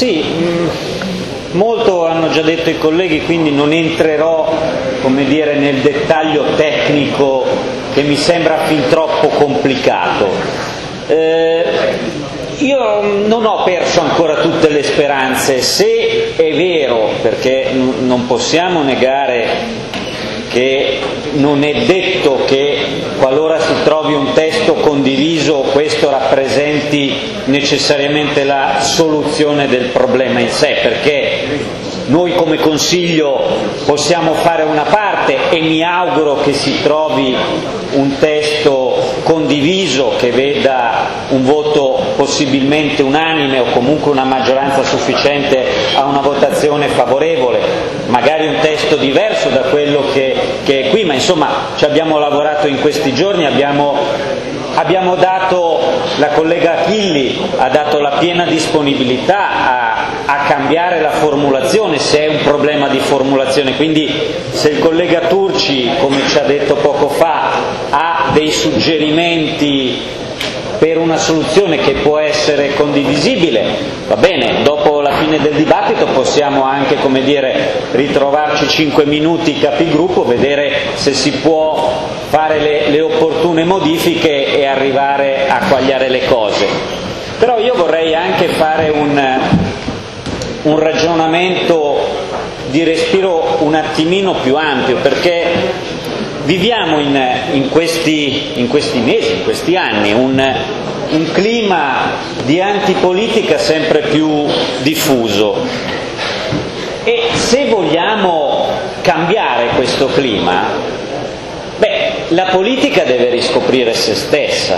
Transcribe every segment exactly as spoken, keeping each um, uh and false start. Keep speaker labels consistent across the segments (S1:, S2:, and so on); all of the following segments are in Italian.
S1: Sì, mh, molto hanno già detto i colleghi, quindi non entrerò, come dire, nel dettaglio tecnico che mi sembra fin troppo complicato. Eh, io non ho perso ancora tutte le speranze, se è vero, perché n- non possiamo negare che non è detto che qualora si trovi un testo condiviso questo rappresenti necessariamente la soluzione del problema in sé, perché noi come Consiglio possiamo fare una parte e mi auguro che si trovi un testo condiviso che veda un voto possibilmente unanime o comunque una maggioranza sufficiente a una votazione favorevole, magari un testo diverso da quello che, che è qui, ma insomma ci abbiamo lavorato in questi giorni, abbiamo, abbiamo dato, la collega Achilli ha dato la piena disponibilità a, a cambiare la formulazione se è un problema di formulazione, quindi se il collega Turci, come ci ha detto poco fa, ha dei suggerimenti per una soluzione che può essere condivisibile, va bene, dopo la fine del dibattito possiamo anche, come dire, ritrovarci cinque minuti capigruppo, vedere se si può fare le, le opportune modifiche e arrivare a quagliare le cose. Però io vorrei anche fare un, un ragionamento di respiro un attimino più ampio, perché viviamo in, in, questi, in questi mesi, in questi anni, un, un clima di antipolitica sempre più diffuso e se vogliamo cambiare questo clima, beh, la politica deve riscoprire se stessa,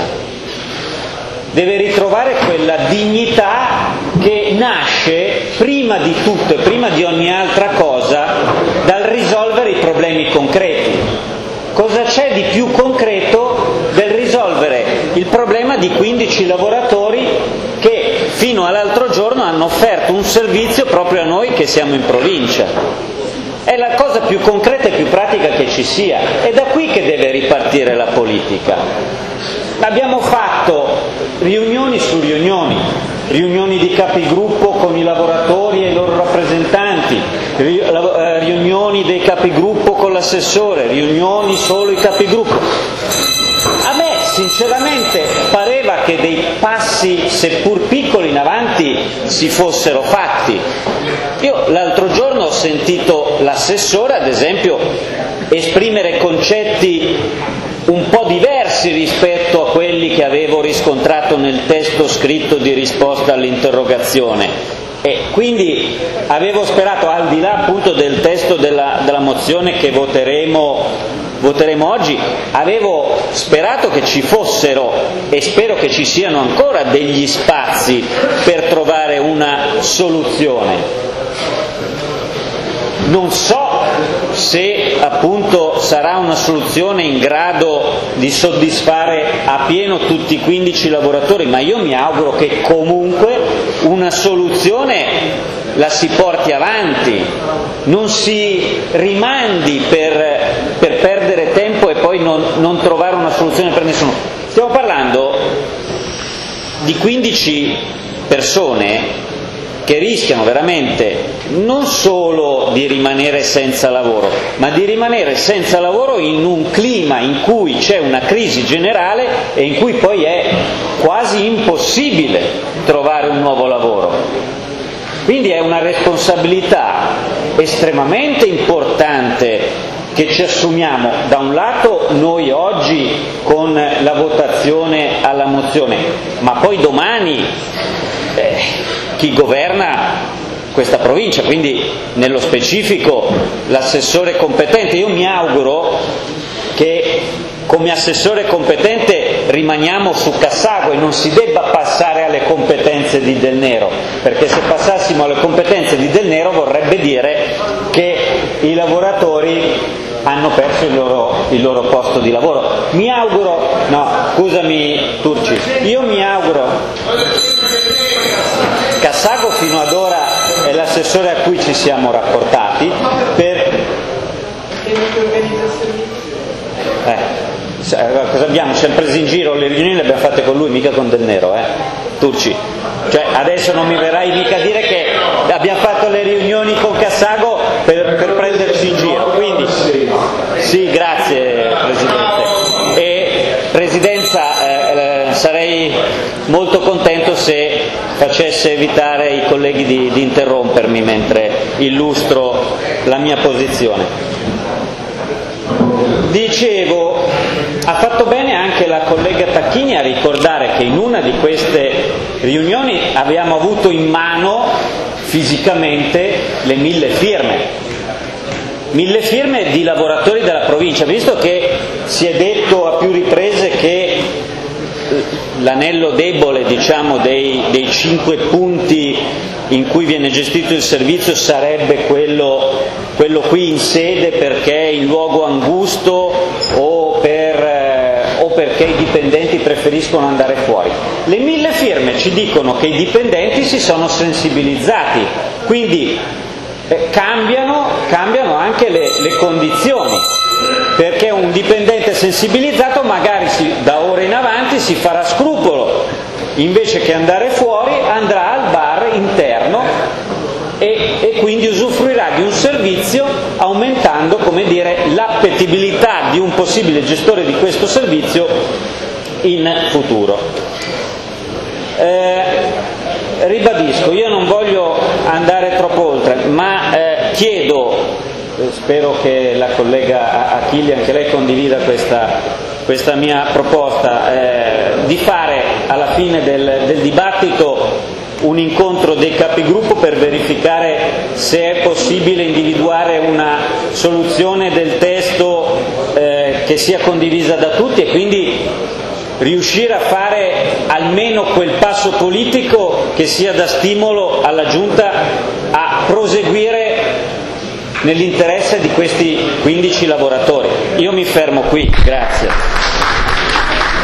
S1: deve ritrovare quella dignità che nasce prima di tutto e prima di ogni altra cosa dal risolvere i problemi concreti. Cosa c'è di più concreto del risolvere il problema di quindici lavoratori che fino all'altro giorno hanno offerto un servizio proprio a noi che siamo in provincia? È la cosa più concreta e più pratica che ci sia, è da qui che deve ripartire la politica. Abbiamo fatto riunioni su riunioni, riunioni di capigruppo con i lavoratori e i loro rappresentanti, riunioni dei capigruppo con l'assessore, riunioni solo i capigruppo. A me sinceramente pareva che dei passi, seppur piccoli, in avanti si fossero fatti. Io l'altro giorno ho sentito l'assessore, ad esempio, esprimere concetti un po' diversi rispetto a quelli che avevo riscontrato nel testo scritto di risposta all'interrogazione. E quindi avevo sperato, al di là appunto del testo della, della mozione che voteremo, voteremo oggi, avevo sperato che ci fossero, e spero che ci siano ancora, degli spazi per trovare una soluzione. Non so se appunto sarà una soluzione in grado di soddisfare a pieno tutti i quindici lavoratori, ma io mi auguro che comunque una soluzione la si porti avanti, non si rimandi per, per perdere tempo e poi non, non trovare una soluzione per nessuno. Stiamo parlando di quindici persone che rischiano veramente non solo di rimanere senza lavoro, ma di rimanere senza lavoro in un clima in cui c'è una crisi generale e in cui poi è quasi impossibile trovare un nuovo lavoro. Quindi è una responsabilità estremamente importante che ci assumiamo, da un lato noi oggi con la votazione alla mozione, ma poi domani eh, chi governa questa provincia, quindi nello specifico l'assessore competente. Io mi auguro che come assessore competente rimaniamo su Cassago e non si debba passare alle competenze di Del Nero, perché se passassimo alle competenze di Del Nero vorrebbe dire che i lavoratori hanno perso il loro, il loro posto di lavoro. Mi auguro, no, scusami Turci, io mi auguro, Cassago fino ad ora è l'assessore a cui ci siamo rapportati per... Eh. Cosa abbiamo? Ci siamo presi in giro, le riunioni le abbiamo fatte con lui, mica con Del Nero, eh? Turci. Cioè, adesso non mi verrai mica a dire che abbiamo fatto le riunioni con Cassago per, per prenderci in giro. Quindi, sì, grazie Presidente. E Presidenza, eh, sarei molto contento se facesse evitare ai colleghi di, di interrompermi mentre illustro la mia posizione. Dicevo, ha fatto bene anche la collega Tacchini a ricordare che in una di queste riunioni abbiamo avuto in mano fisicamente le mille firme. Mille firme di lavoratori della provincia, visto che si è detto a più riprese che l'anello debole, diciamo, dei, dei cinque punti in cui viene gestito il servizio sarebbe quello, quello qui in sede perché è il luogo angusto o, per, eh, o perché i dipendenti preferiscono andare fuori. Le mille firme ci dicono che i dipendenti si sono sensibilizzati, quindi eh, cambiano, cambiano anche le, le condizioni, perché un dipendente sensibilizzato magari si, da ora in avanti si farà scrupolo, invece che andare fuori andrà al bar interno e, e quindi usufruirà di un servizio aumentando, come dire, l'appetibilità di un possibile gestore di questo servizio in futuro. Eh, ribadisco, io non voglio andare troppo oltre, ma eh, chiedo, spero che la collega Achilli anche lei condivida questa, questa mia proposta, eh, di fare alla fine del, del dibattito un incontro dei capigruppo per verificare se è possibile individuare una soluzione del testo eh, che sia condivisa da tutti e quindi riuscire a fare almeno quel passo politico che sia da stimolo alla Giunta a proseguire nell'interesse di questi quindici lavoratori. Io mi fermo qui, grazie.